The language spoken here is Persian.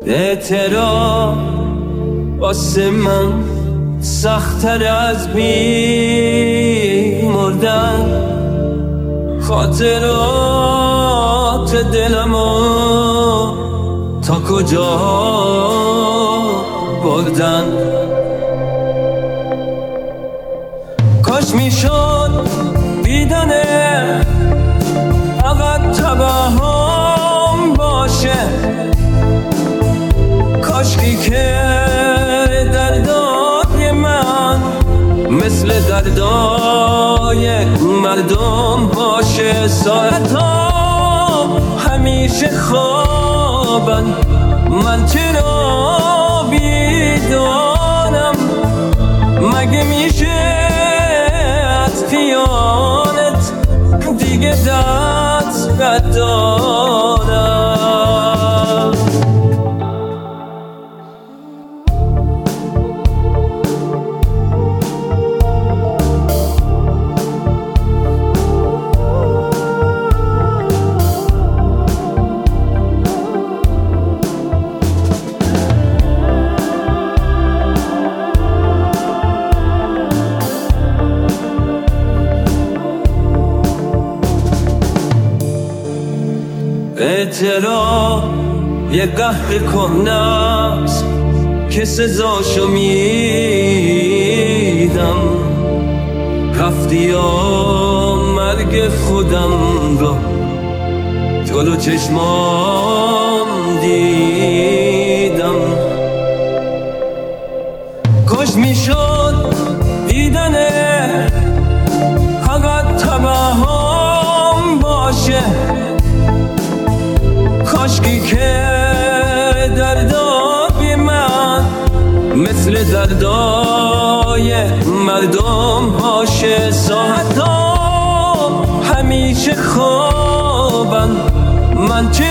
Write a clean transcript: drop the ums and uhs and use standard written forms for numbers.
اعتراف واسه من سخت‌تر از مردن، خاطرات دلمو تا کجا بردن. کاش میشد دیدنه فقط تبهم باشه، کاشکی که دردای من مثل دردای مردم باشه. ساعتا همیشه خوابن، من چرا بیدارم؟ مگه میشه از خیانت دیگه دست ندارم؟ اعتراف یه قهر کهنه‌ست که سزاشو میدم. رفتی یا مرگ خودم رو جلو چشمام دیدم. کاش میشد دیدنه فقط تبهم باشه، کاشکی که دردای من مثل دردای مردم باشه. ساعتا همیشه خوابن، من چه